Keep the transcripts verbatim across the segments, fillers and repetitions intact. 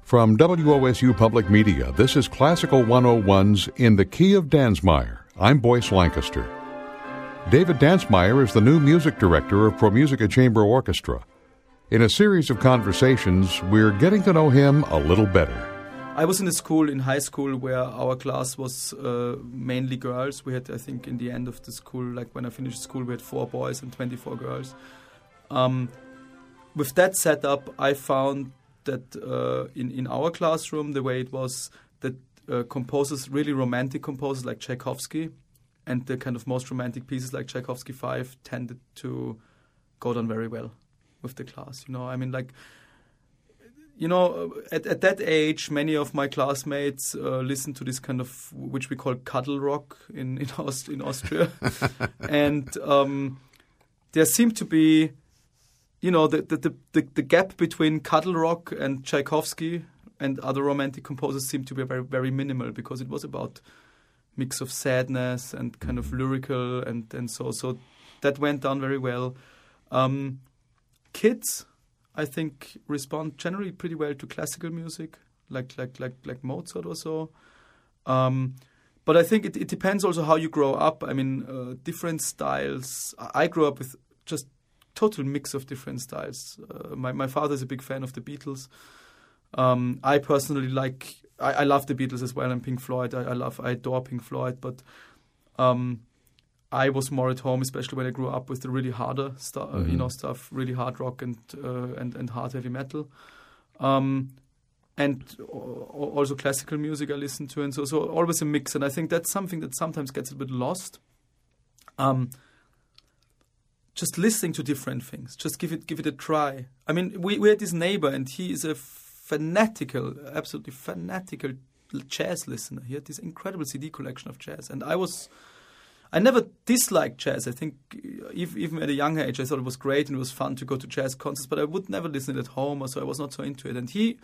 From W O S U Public Media, this is Classical one oh one's In the Key of Dansmeyer. I'm Boyce Lancaster. David Dansmeyer is the new music director of ProMusica Chamber Orchestra. In a series of conversations, we're getting to know him a little better. I was in a school, in high school, where our class was uh, mainly girls. We had, I think, in the end of the school, like when I finished school, we had four boys and twenty-four girls. Um, with that setup, I found that uh, in, in our classroom, the way it was, that uh, composers, really romantic composers like Tchaikovsky, and the kind of most romantic pieces like Tchaikovsky five tended to go down very well with the class. You know, I mean, like, you know, at, at that age, many of my classmates uh, listened to this kind of, which we call cuddle rock in, in, Aust- in Austria. and um, there seemed to be, you know, the, the, the, the gap between cuddle rock and Tchaikovsky and other romantic composers seemed to be very, very minimal, because it was about mix of sadness and kind of lyrical, and, and so so that went down very well. Um, kids, I think, respond generally pretty well to classical music, like like like like Mozart or so. Um, but I think it, it depends also how you grow up. I mean, uh, different styles. I grew up with just total mix of different styles. Uh, my my father is a big fan of the Beatles. Um, I personally like, I, I love the Beatles as well, and Pink Floyd. I, I love, I adore Pink Floyd, but um, I was more at home, especially when I grew up, with the really harder stuff, mm-hmm. you know, stuff, really hard rock and uh, and and hard heavy metal, um, and also classical music I listen to, and so so always a mix. And I think that's something that sometimes gets a bit lost. Um, Just listening to different things. Just give it give it a try. I mean, we, we had this neighbor, and he is a fanatical, absolutely fanatical jazz listener. He had this incredible C D collection of jazz. And I was, I never disliked jazz. I think even at a young age, I thought it was great and it was fun to go to jazz concerts, but I would never listen at home, or so I was not so into it. And he,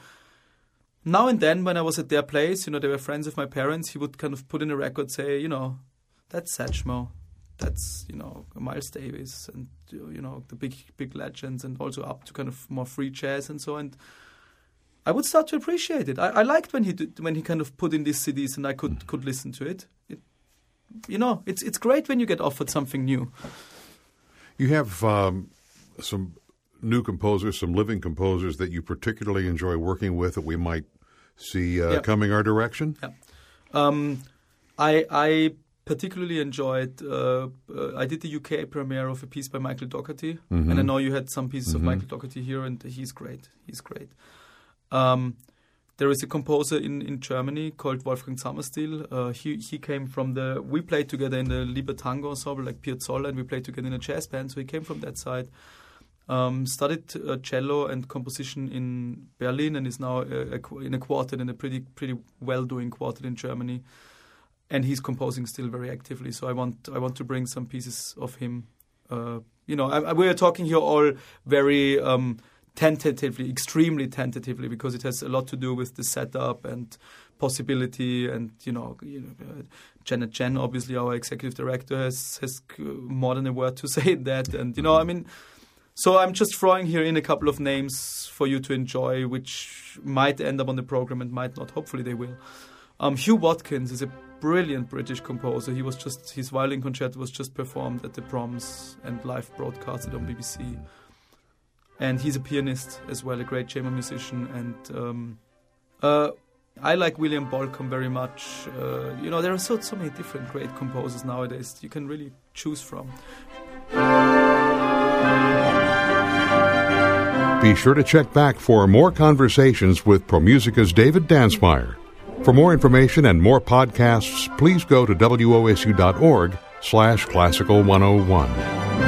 now and then, when I was at their place, you know, they were friends of my parents, he would kind of put in a record, say, you know, that's Satchmo. That's, you know, Miles Davis and, you know, the big, big legends, and also up to kind of more free jazz and so. And I would start to appreciate it. I, I liked when he did, when he kind of put in these C Ds and I could, mm. could listen to it. it. You know, it's it's great when you get offered something new. You have um, some new composers, some living composers that you particularly enjoy working with that we might see uh, yeah. coming our direction? Yeah. Um, I... I particularly enjoyed, uh, uh, I did the U K premiere of a piece by Michael Dougherty, mm-hmm. and I know you had some pieces mm-hmm. of Michael Dougherty here, and he's great. He's great. Um, there is a composer in, in Germany called Wolfgang Zammerstiel. Uh, he he came from the, we played together in the Liber Tango ensemble, like Piazzolla, and we played together in a jazz band, so he came from that side. Um, studied uh, cello and composition in Berlin, and is now a, a, in a quartet, in a pretty pretty well-doing quartet in Germany. And he's composing still very actively, so I want I want to bring some pieces of him. Uh, you know, I, I, we are talking here all very um, tentatively, extremely tentatively, because it has a lot to do with the setup and possibility. And you know, you know uh, Janet Chen, obviously our executive director, has has more than a word to say in that. And you know, I mean, so I'm just throwing here in a couple of names for you to enjoy, which might end up on the program and might not. Hopefully, they will. Um, Hugh Watkins is a brilliant British composer. He was just, his violin concerto was just performed at the Proms and live broadcasted on B B C. And he's a pianist as well, a great chamber musician. And um, uh, I like William Bolcom very much. Uh, you know, there are so so many different great composers nowadays you can really choose from. Be sure to check back for more conversations with ProMusica's David Dansmeyer. For more information and more podcasts, please go to W O S U dot org slash classical one oh one.